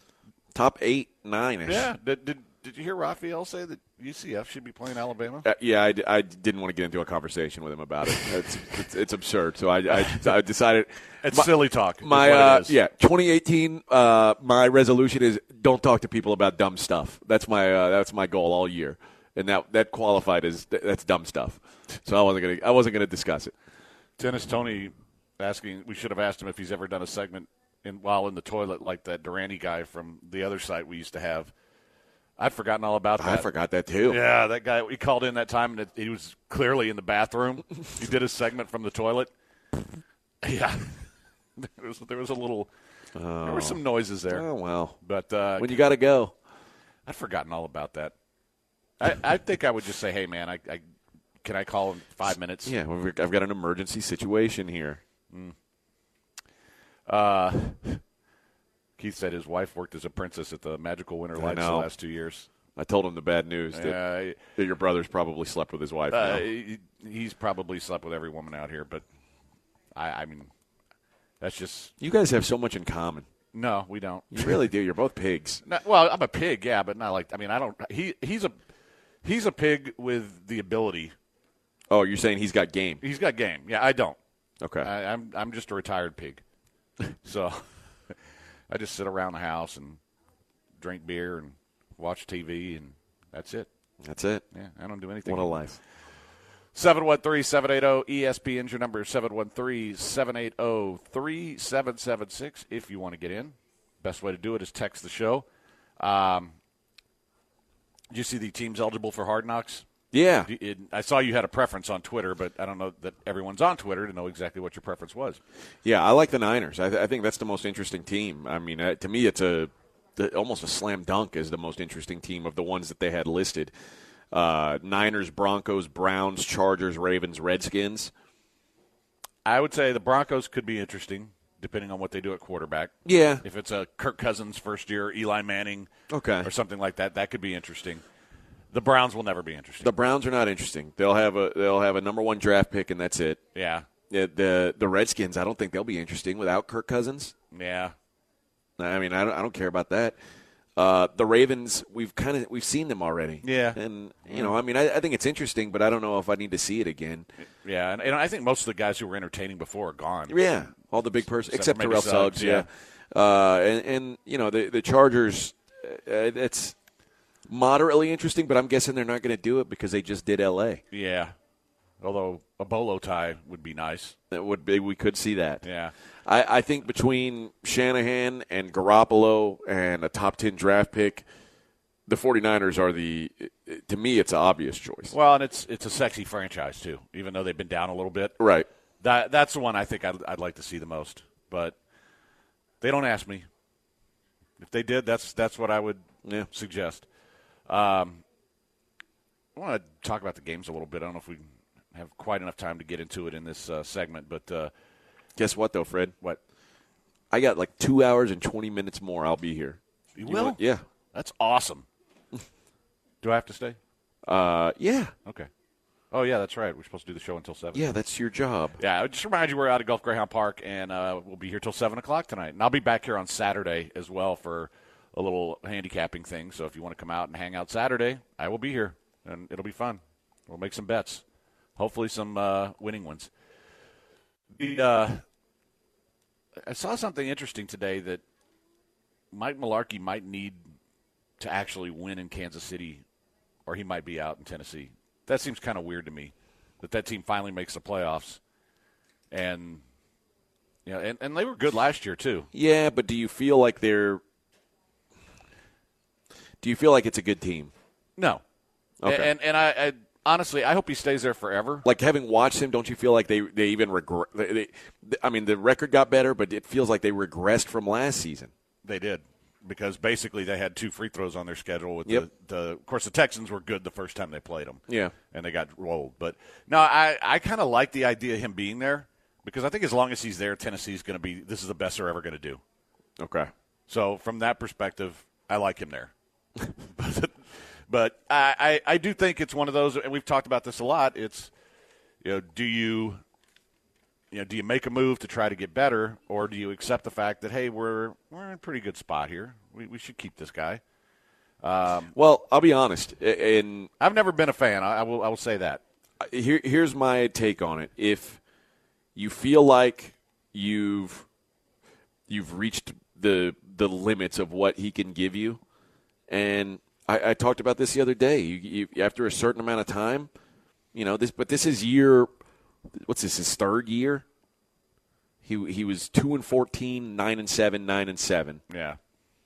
S5: top eight, nine-ish.
S2: Yeah. Did, did did you hear Raphael say that U C F should be playing Alabama?
S5: Uh, yeah, I, I didn't want to get into a conversation with him about it. It's it's, it's absurd. So I I, I decided
S2: It's
S5: my,
S2: silly talk. is
S5: My
S2: what it
S5: uh,
S2: is.
S5: yeah, twenty eighteen. Uh, my resolution is don't talk to people about dumb stuff. That's my uh, that's my goal all year, and that that qualified as that's dumb stuff. So I wasn't gonna I wasn't gonna discuss it.
S2: Dennis Tony asking. We should have asked him if he's ever done a segment in while in the toilet like that Durante guy from the other site we used to have. I'd forgotten all about that.
S5: I forgot that too.
S2: Yeah, that guy. He called in that time, and it, he was clearly in the bathroom. He did a segment from the toilet. Yeah, there was there was a little.
S5: Oh.
S2: There were some noises there.
S5: Oh well,
S2: but uh,
S5: when you got to go,
S2: I'd forgotten all about that. I, I think I would just say, "Hey, man, I, I can I call in five minutes?"
S5: Yeah, well, I've got an emergency situation here.
S2: Mm. Uh. Keith said his wife worked as a princess at the Magical Winter Lights the last two years.
S5: I told him the bad news that,
S2: Uh,
S5: that your brother's probably slept with his wife.
S2: Uh,
S5: now.
S2: he, he's probably slept with every woman out here, but I, I mean, that's just.
S5: You guys have so much in common.
S2: No, we don't.
S5: You really do. You're both pigs.
S2: No, well, I'm a pig, yeah, but not like. I mean, I don't. He he's a he's a pig with the ability.
S5: Oh, you're saying he's got game.
S2: He's got game. Yeah, I don't.
S5: Okay.
S2: I, I'm I'm just a retired pig, so. I just sit around the house and drink beer and watch T V, and that's it.
S5: That's it.
S2: Yeah, I don't do anything.
S5: What a life.
S2: seven one three, seven eight zero, E S P N's your number, seven one three, seven eight zero, three seven seven six if you want to get in. Best way to do it is text the show. Um, did you see the teams eligible for Hard Knocks?
S5: Yeah.
S2: It, it, I saw you had a preference on Twitter, but I don't know that everyone's on Twitter to know exactly what your preference was.
S5: Yeah, I like the Niners. I, th- I think that's the most interesting team. I mean, uh, to me, it's a the, almost a slam dunk as the most interesting team of the ones that they had listed. Uh, Niners, Broncos, Browns, Chargers, Ravens, Redskins.
S2: I would say the Broncos could be interesting, depending on what they do at quarterback.
S5: Yeah.
S2: If it's a Kirk Cousins first year, Eli Manning,
S5: okay,
S2: or something like that, that could be interesting. The Browns will never be interesting.
S5: The Browns are not interesting. They'll have a they'll have a number one draft pick, and that's it.
S2: Yeah.
S5: The the, the Redskins, I don't think they'll be interesting without Kirk Cousins.
S2: Yeah.
S5: I mean, I don't I don't care about that. Uh, the Ravens, we've kind of we've seen them already.
S2: Yeah.
S5: And you know, I mean, I, I think it's interesting, but I don't know if I need to see it again.
S2: Yeah, and, and I think most of the guys who were entertaining before are gone.
S5: Yeah, all the big person except,
S2: Except
S5: Terrell
S2: maybe
S5: Suggs.
S2: Suggs,
S5: Yeah.
S2: yeah.
S5: Uh, and, and you know the the Chargers, uh, it's moderately interesting, but I'm guessing they're not going to do it because they just did L A.
S2: Yeah. Although a bolo tie would be nice.
S5: That would be, we could see that.
S2: Yeah.
S5: I, I think between Shanahan and Garoppolo and a top ten draft pick, the 49ers are the, to me, it's an obvious choice.
S2: Well, and it's it's a sexy franchise, too, even though they've been down a little bit.
S5: Right.
S2: That That's the one I think I'd, I'd like to see the most. But they don't ask me. If they did, that's that's what I would
S5: yeah.
S2: suggest. Um, I want to talk about the games a little bit. I don't know if we have quite enough time to get into it in this uh, segment, but uh,
S5: guess what, though, Fred?
S2: What?
S5: I got like two hours and twenty minutes more. I'll be here.
S2: You,
S5: you
S2: will?
S5: Want, yeah.
S2: That's awesome. Do I have to stay?
S5: Uh, yeah.
S2: Okay. Oh, yeah, that's right. We're supposed to do the show until seven.
S5: Yeah, that's your job.
S2: Yeah, I just remind you we're out at Gulf Greyhound Park, and uh, we'll be here till seven o'clock tonight. And I'll be back here on Saturday as well for a little handicapping thing. So if you want to come out and hang out Saturday, I will be here, and it'll be fun. We'll make some bets, hopefully some uh, winning ones. The, uh, I saw something interesting today that Mike Mularkey might need to actually win in Kansas City, or he might be out in Tennessee. That seems kind of weird to me, that that team finally makes the playoffs. And, you know, and, and they were good last year, too.
S5: Yeah, but do you feel like they're – do you feel like it's a good team?
S2: No.
S5: Okay.
S2: And, and I, I honestly, I hope he stays there forever.
S5: Like, having watched him, don't you feel like they, they even regret – they, they, I mean, the record got better, but it feels like they regressed from last season.
S2: They did, because basically they had two free throws on their schedule. With
S5: Yep.
S2: the, the, of course, the Texans were good the first time they played them.
S5: Yeah.
S2: And they got rolled. But, no, I, I kind of like the idea of him being there, because I think as long as he's there, Tennessee's going to be – this is the best they're ever going to do.
S5: Okay.
S2: So, from that perspective, I like him there. but but I, I, I do think it's one of those, and we've talked about this a lot, it's, you know, do you – You know, do you make a move to try to get better, or do you accept the fact that, hey, we're we're in a pretty good spot here. We we should keep this guy. Um,
S5: well, I'll be honest, and
S2: I've never been a fan. I, I will I will say that.
S5: Here, here's my take on it. If you feel like you've you've reached the the limits of what he can give you, and I, I talked about this the other day. You, you, after a certain amount of time, you know this, but this is year. What's this? His third year. He he was two and fourteen, nine and seven, nine and seven.
S2: Yeah.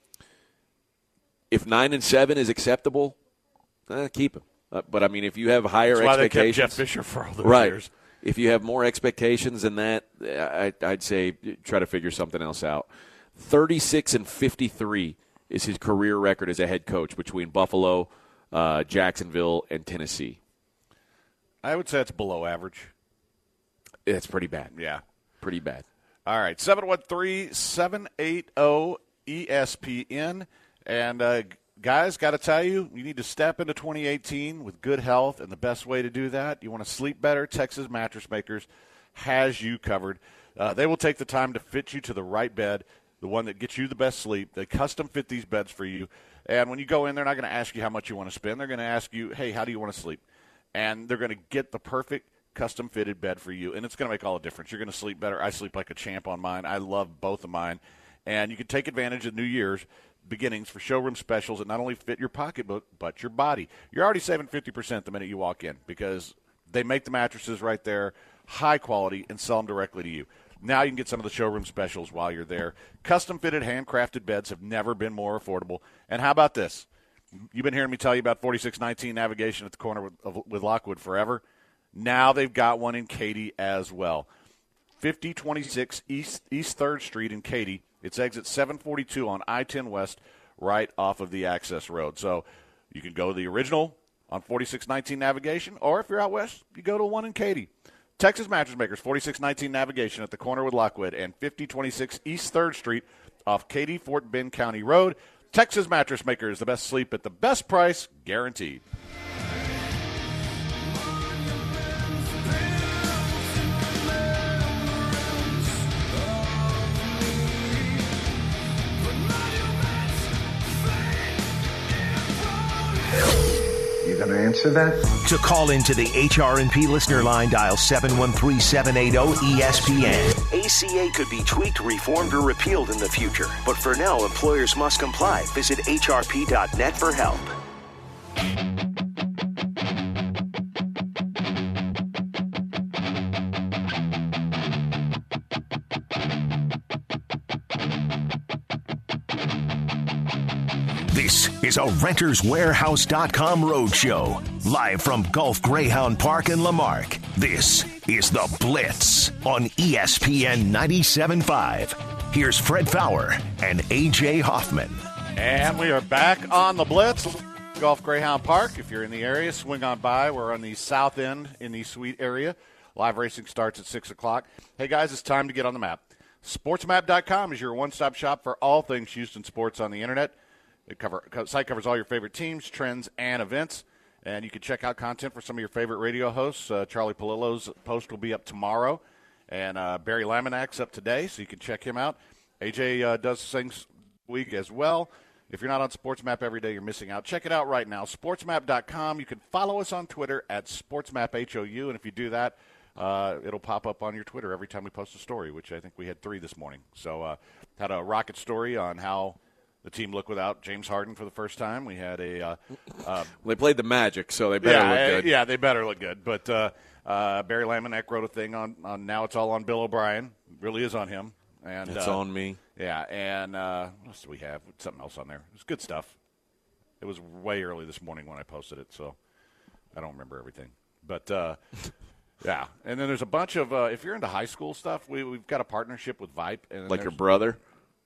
S5: If nine and seven is acceptable, eh, keep him. Uh, but I mean, if you have higher
S2: That's why
S5: expectations,
S2: they kept Jeff Fisher for all those
S5: right.
S2: years.
S5: If you have more expectations than that, I, I'd say try to figure something else out. Thirty-six and fifty-three is his career record as a head coach between Buffalo, uh, Jacksonville, and Tennessee.
S2: I would say it's below average.
S5: It's pretty bad.
S2: Yeah.
S5: Pretty bad.
S2: All right, seven one three, seven eight zero, E S P N. And, uh, guys, got to tell you, you need to step into twenty eighteen with good health, and the best way to do that, you want to sleep better, Texas Mattress Makers has you covered. Uh, they will take the time to fit you to the right bed, the one that gets you the best sleep. They custom fit these beds for you. And when you go in, they're not going to ask you how much you want to spend. They're going to ask you, hey, how do you want to sleep? And they're going to get the perfect custom-fitted bed for you, and it's going to make all the difference. You're going to sleep better. I sleep like a champ on mine. I love both of mine. And you can take advantage of New Year's beginnings for showroom specials that not only fit your pocketbook, but your body. You're already saving fifty percent the minute you walk in because they make the mattresses right there, high quality, and sell them directly to you. Now you can get some of the showroom specials while you're there. Custom-fitted, handcrafted beds have never been more affordable. And how about this? You've been hearing me tell you about forty-six nineteen Navigation at the corner with, of, with Lockwood forever. Now they've got one in Katy as well. fifty twenty-six East East third Street in Katy. It's exit seven forty-two on I ten West, right off of the access road. So you can go to the original on forty-six nineteen Navigation, or if you're out west, you go to one in Katy. Texas Mattress Makers, forty-six nineteen Navigation at the corner with Lockwood, and fifty twenty-six East third Street off Katy Fort Bend County Road. Texas Mattress Makers, the best sleep at the best price, guaranteed.
S12: You gonna answer that?
S1: To call into the H R and P listener line, dial seven one three, seven eight zero, E S P N.
S9: A C A could be tweaked, reformed, or repealed in the future. But for now, employers must comply. Visit H R P dot net for help.
S1: This is a Renters Warehouse dot com roadshow, live from Gulf Greyhound Park in Lamarck. This is The Blitz on E S P N ninety-seven point five. Here's Fred Faour and A J Hoffman.
S2: And we are back on The Blitz. Golf Greyhound Park. If you're in the area, swing on by. We're on the south end in the suite area. Live racing starts at six o'clock. Hey, guys, it's time to get on the map. sports map dot com is your one-stop shop for all things Houston sports on the Internet. The cover, site covers all your favorite teams, trends, and events. And you can check out content for some of your favorite radio hosts. Uh, Charlie Palillo's post will be up tomorrow. And uh, Barry Laminak's up today, so you can check him out. A J uh, does things week as well. If you're not on SportsMap every day, you're missing out. Check it out right now, sports map dot com. You can follow us on Twitter at SportsMapHOU, and if you do that, uh, it'll pop up on your Twitter every time we post a story, which I think we had three this morning. So uh, had a rocket story on how the team looked without James Harden for the first time. We had a uh, – uh,
S5: well, they played the Magic, so they better
S2: yeah,
S5: look good.
S2: Yeah, they better look good. But uh, uh, Barry Lamanek wrote a thing on, on Now It's All on Bill O'Brien. It really is on him. And
S5: It's
S2: uh,
S5: on me.
S2: Yeah, and uh, what else do we have? Something else on there. It was good stuff. It was way early this morning when I posted it, so I don't remember everything. But, uh, yeah. And then there's a bunch of uh, – if you're into high school stuff, we, we've got a partnership with Vipe. And
S5: Like your brother?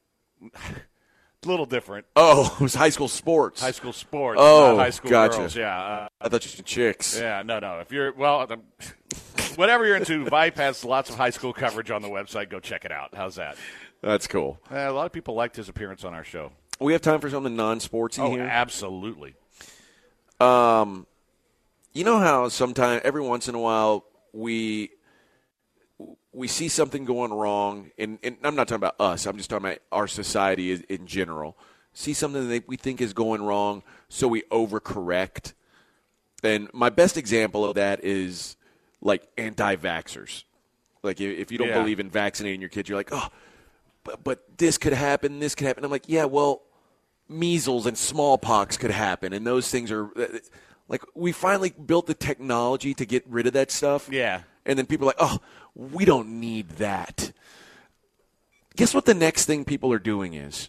S2: A little different.
S5: Oh, it was high school sports.
S2: High school sports,
S5: oh,
S2: not high school
S5: gotcha.
S2: girls. Yeah. Uh,
S5: I thought you said chicks.
S2: Yeah, no, no. If you're – well, the, whatever you're into, Vipe has lots of high school coverage on the website. Go check it out. How's that?
S5: That's cool.
S2: Uh, a lot of people liked his appearance on our show.
S5: We have time for something non-sportsy
S2: oh,
S5: here?
S2: absolutely.
S5: Um, you know how sometimes, every once in a while, we we see something going wrong, and, and I'm not talking about us. I'm just talking about our society in general. See something that we think is going wrong, so we overcorrect. And my best example of that is, like, anti-vaxxers. Like, if you don't
S2: yeah.
S5: believe in vaccinating your kids, you're like, oh, but, but this could happen, this could happen. I'm like, yeah, well, measles and smallpox could happen, and those things are – like, we finally built the technology to get rid of that stuff.
S2: Yeah.
S5: And then people are like, oh, we don't need that. Guess what the next thing people are doing is?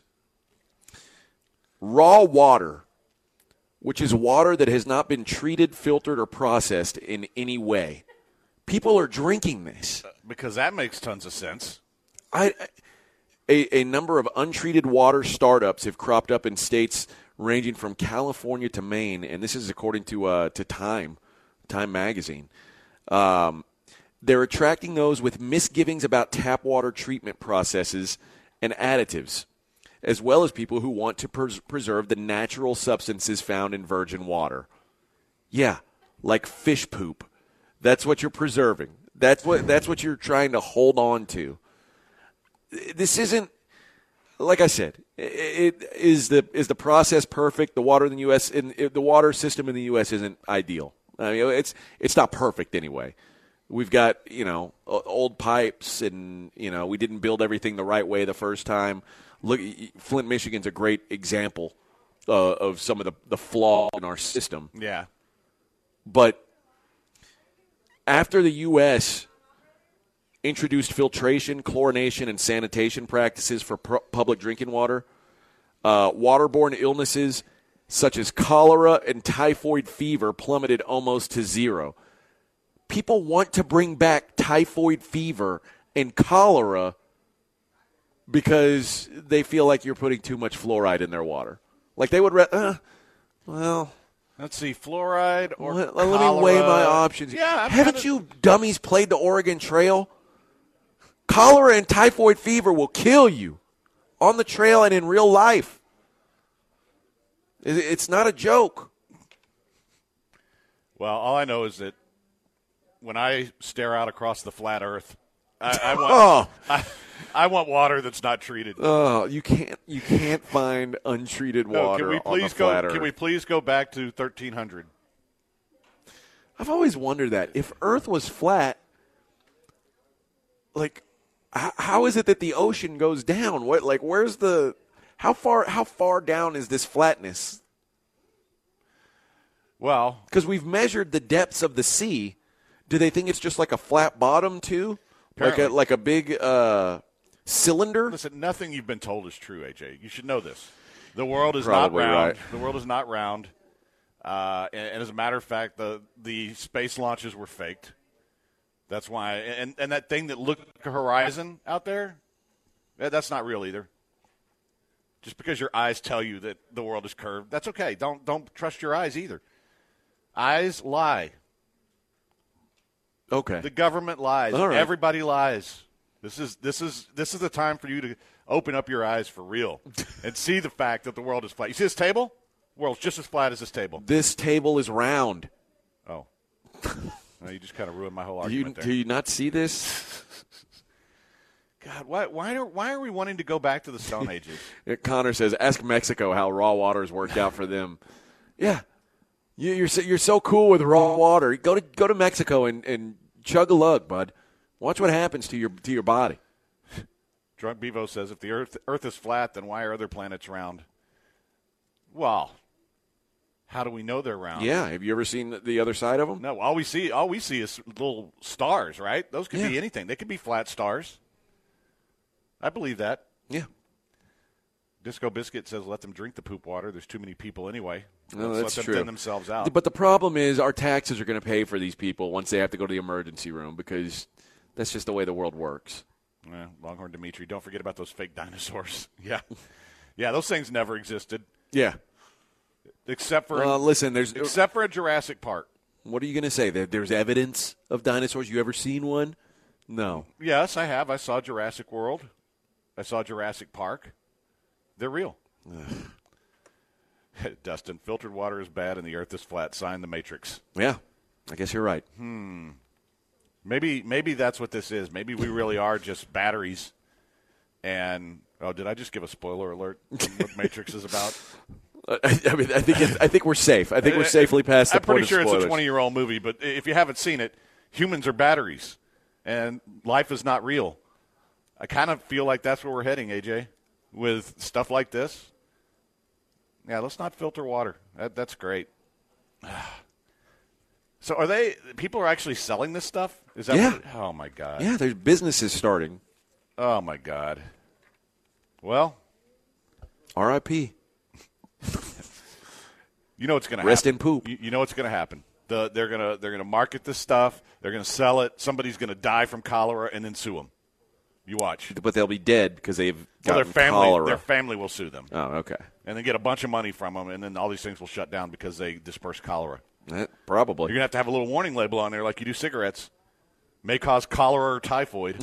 S5: Raw water, which is water that has not been treated, filtered, or processed in any way. People are drinking this.
S2: Because that makes tons of sense.
S5: I, a, a number of untreated water startups have cropped up in states ranging from California to Maine, and this is according to uh, to Time, Time magazine. Um, they're attracting those with misgivings about tap water treatment processes and additives, as well as people who want to pres- preserve the natural substances found in virgin water. Yeah, like fish poop. That's what you're preserving. That's what that's what you're trying to hold on to. This isn't, like I said, it, it is the is the process perfect? The water in the U S in the water system in the U S isn't ideal. I mean, it's it's not perfect anyway. We've got, you know, old pipes, and, you know, we didn't build everything the right way the first time. Look, Flint, Michigan's a great example uh, of some of the, the flaw in our system.
S2: Yeah.
S5: But after the U S introduced filtration, chlorination, and sanitation practices for pu- public drinking water, uh, waterborne illnesses such as cholera and typhoid fever plummeted almost to zero. People want to bring back typhoid fever and cholera because they feel like you're putting too much fluoride in their water. Like they would, re- uh, well...
S2: Let's see, fluoride or
S5: let,
S2: cholera.
S5: let me weigh my options.
S2: Yeah, I'm
S5: Haven't
S2: kinda...
S5: you dummies played the Oregon Trail? Cholera and typhoid fever will kill you on the trail and in real life. It's not a joke.
S2: Well, all I know is that when I stare out across the flat Earth, I, I want
S5: oh.
S2: I, I want water that's not treated.
S5: Oh, you can't you can't find untreated
S2: no,
S5: water
S2: can we
S5: on the
S2: please go,
S5: flat Earth.
S2: Can we please go back to thirteen hundred?
S5: I've always wondered that. If Earth was flat, like, h- how is it that the ocean goes down? What, like, where's the how far how far down is this flatness?
S2: Well,
S5: because we've measured the depths of the sea. Do they think it's just like a flat bottom too,
S2: apparently.
S5: like a like a big uh, cylinder?
S2: Listen, nothing you've been told is true, A J. You should know this. The world is
S5: Probably
S2: not round.
S5: right.
S2: The world is not round. Uh, and, and as a matter of fact, the the space launches were faked. That's why. And and that thing that looked like a horizon out there, that's not real either. Just because your eyes tell you that the world is curved, that's okay. Don't don't trust your eyes either. Eyes lie.
S5: Okay.
S2: The government lies.
S5: All right.
S2: Everybody lies. This is this is this is the time for you to open up your eyes for real and see the fact that the world is flat. You see this table? The world's just as flat as this table.
S5: This table is round.
S2: Oh. Well, you just kind of ruined my whole
S5: Do you,
S2: argument there.
S5: do you not see this?
S2: God, why why are why are we wanting to go back to the Stone Ages?
S5: Connor says, "Ask Mexico how raw water's worked out for them." Yeah, you, you're so, you're so cool with raw water. Go to go to Mexico and, and chug a lug, bud. Watch what happens to your to your body.
S2: Drunk Bevo says, "If the Earth Earth is flat, then why are other planets round?" Well, how do we know they're round?
S5: Yeah, have you ever seen the, the other side of them?
S2: No, all we see all we see is little stars, right? Those could
S5: Yeah.
S2: be anything. They could be flat stars. I believe that.
S5: Yeah.
S2: Disco Biscuit says, "Let them drink the poop water. There's too many people anyway.
S5: No,
S2: Let's
S5: that's
S2: let them
S5: true.
S2: thin themselves out."
S5: But the problem is our taxes are going to pay for these people once they have to go to the emergency room because that's just the way the world works.
S2: Yeah, Longhorn Dimitri, don't forget about those fake dinosaurs. Yeah. Yeah, those things never existed.
S5: Yeah.
S2: Except for
S5: Uh, listen, there's
S2: except for a Jurassic Park.
S5: What are you going to say? There, there's evidence of dinosaurs. You ever seen one? No.
S2: Yes, I have. I saw Jurassic World. I saw Jurassic Park. They're real. Dustin, filtered water is bad and the earth is flat. Sign the Matrix.
S5: Yeah, I guess you're right.
S2: Hmm. Maybe maybe that's what this is. Maybe we really are just batteries. And, oh, did I just give a spoiler alert on what Matrix is about?
S5: I, I mean, I think it's, I think we're safe. I think we're safely past the
S2: I'm
S5: point
S2: pretty
S5: of
S2: sure it's
S5: spoilers.
S2: a twenty-year-old movie, but if you haven't seen it, humans are batteries, and life is not real. I kind of feel like that's where we're heading, A J, with stuff like this. Yeah, let's not filter water. That, that's great. So are they – people are actually selling this stuff? Is that
S5: Yeah.
S2: What, oh, my God.
S5: Yeah, there's businesses starting.
S2: Oh, my God. Well.
S5: R I P
S2: You know what's going to happen.
S5: Rest in poop.
S2: You, you know what's going to happen. The, they're going to they're going to market this stuff. They're going to sell it. Somebody's going to die from cholera and then sue them. You watch.
S5: But they'll be dead because they've
S2: Well,
S5: gotten
S2: their family
S5: cholera.
S2: their family will sue them.
S5: Oh, okay.
S2: And then get a bunch of money from them, and then all these things will shut down because they disperse cholera.
S5: That, probably.
S2: You're going to have to have a little warning label on there like you do cigarettes. May cause cholera or typhoid.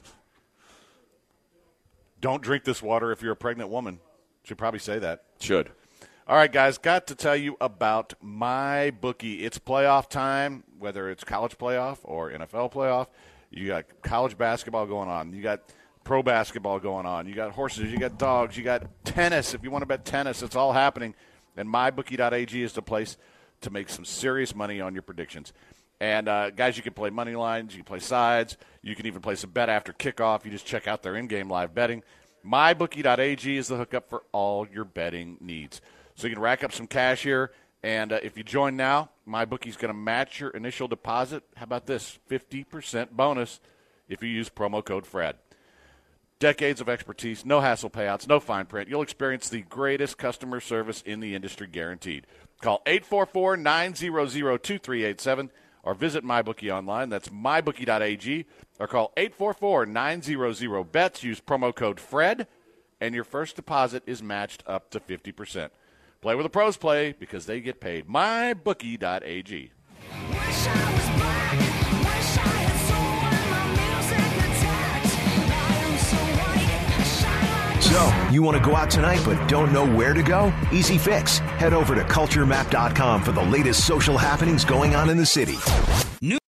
S2: Don't drink this water if you're a pregnant woman. Should probably say that.
S5: Should.
S2: All right, guys, got to tell you about MyBookie. It's playoff time, whether it's college playoff or N F L playoff. You got college basketball going on. You got pro basketball going on. You got horses. You got dogs. You got tennis. If you want to bet tennis, it's all happening. And my bookie dot a g is the place to make some serious money on your predictions. And, uh, guys, you can play money lines. You can play sides. You can even place a bet after kickoff. You just check out their in-game live betting. my bookie dot a g is the hookup for all your betting needs. So you can rack up some cash here, and uh, if you join now, MyBookie's going to match your initial deposit. How about this? fifty percent bonus if you use promo code Fred. Decades of expertise, no hassle payouts, no fine print. You'll experience the greatest customer service in the industry, guaranteed. Call eight four four, nine zero zero, two three eight seven or visit MyBookie online. That's my bookie dot a g, or call eight four four, nine zero zero, B E T S. Use promo code Fred, and your first deposit is matched up to fifty percent. Play where the pros play because they get paid. my bookie dot a g.
S1: So, you want to go out tonight but don't know where to go? Easy fix. Head over to culture map dot com for the latest social happenings going on in the city.